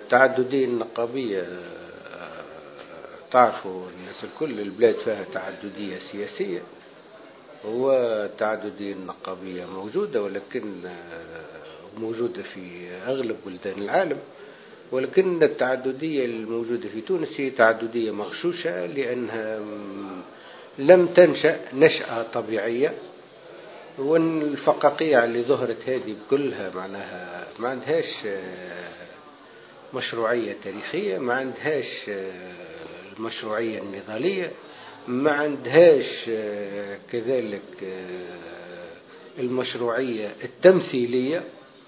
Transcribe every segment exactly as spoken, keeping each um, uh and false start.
التعددية النقابية تعرفوا الناس الكل البلاد فيها تعددية سياسية، والتعددية النقابية موجودة ولكن موجودة في أغلب بلدان العالم، ولكن التعددية الموجودة في تونس هي تعددية مغشوشة لأنها لم تنشأ نشأة طبيعية، والفقاقيع اللي ظهرت هذه كلها معناها ما عندهاش مشروعية تاريخية، ما عندهاش المشروعية النضالية، ما عندهاش كذلك المشروعية التمثيلية.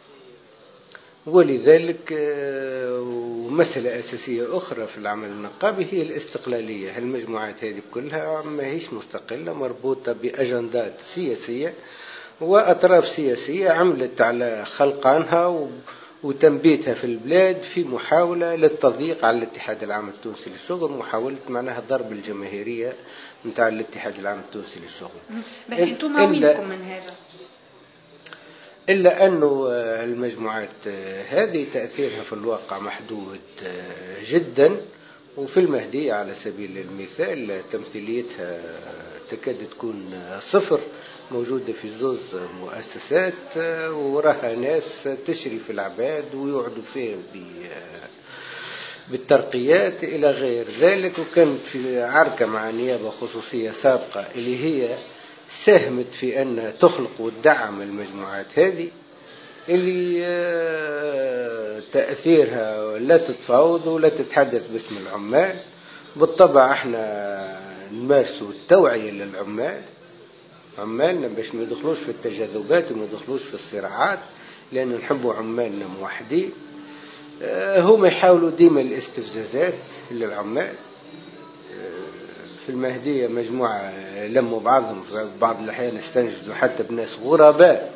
ولذلك مسألة أساسية أخرى في العمل النقابي هي الاستقلالية. المجموعات هذه كلها ما هيش مستقلة، مربوطة بأجندات سياسية وأطراف سياسية عملت على خلقانها وتنبيتها في البلاد في محاولة للتضييق على الاتحاد العام التونسي للشغل، محاولة معناها ضرب الجماهيرية متاع الاتحاد العام التونسي للشغل. بس انتم وينكم من هذا؟ إلا أنه المجموعات هذه تأثيرها في الواقع محدود جدا، وفي المهدية على سبيل المثال تمثيليتها تكاد تكون صفر، موجودة في زوز مؤسسات وراها ناس تشرف العباد ويقعدوا فيهم بالترقيات إلى غير ذلك. وكانت في عركة مع نيابة خصوصية سابقة اللي هي ساهمت في أن تخلق وتدعم المجموعات هذه اللي تأثيرها لا تتفاوض ولا تتحدث باسم العمال. بالطبع احنا نمارسوا التوعية للعمال، عمالنا باش ما يدخلوش في التجاذبات وما يدخلوش في الصراعات، لأن نحبوا عمالنا موحدين. هم يحاولوا ديما الاستفزازات للعمال. في المهدية مجموعة لموا بعضهم في بعض الأحيان استنجدوا حتى بناس غرباء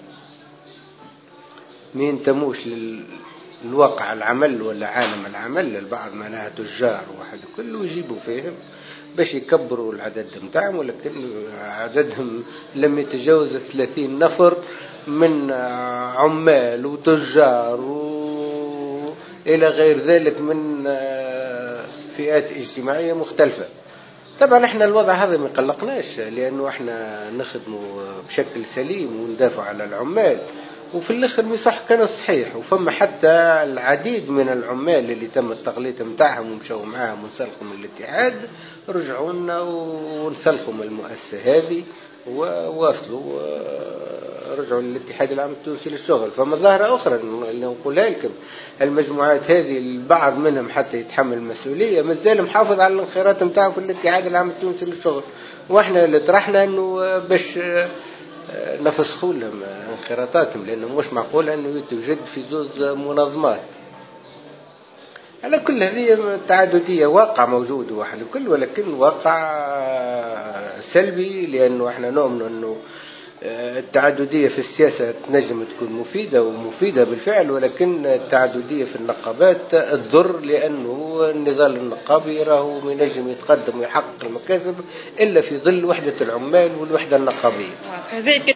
ما ينتموش للواقع العمل ولا عالم العمل، البعض معناها تجار واحد كله يجيبوا فيهم باش يكبروا العدد متاعهم، ولكن عددهم لم يتجاوز ثلاثين نفر من عمال وتجار وإلى غير ذلك من فئات اجتماعية مختلفة. طبعا احنا الوضع هذا ما يقلقناش، لأنه احنا نخدمه بشكل سليم وندافع على العمال، وفي الآخر مصح كان صحيح. وفما حتى العديد من العمال اللي تم التغليط متاعهم ومشوا معاهم ونسلقوا من الاتحاد رجعوا لنا ونسلقوا من المؤسسة هذه وواصلوا رجعوا للاتحاد العام التونسي للشغل. فما ظاهرة أخرى اللي نقولها لكم، المجموعات هذه البعض منهم حتى يتحمل المسؤولية مازال محافظ على الانخراط متاعه في الاتحاد العام التونسي للشغل، واحنا اللي طرحنا انه باش نفسخوا لهم انخراطاتهم، لانه مش معقول انه يتوجد في زوز منظمات. على كل هذه التعددية واقع موجود واحد الكل، ولكن واقع سلبي، لأنه احنا نؤمن أنه التعددية في السياسة تنجم تكون مفيدة ومفيدة بالفعل، ولكن التعددية في النقابات تضر، لأنه النضال النقابي راهو ما ينجم يتقدم ويحقق المكاسب إلا في ظل وحدة العمال والوحدة النقابية.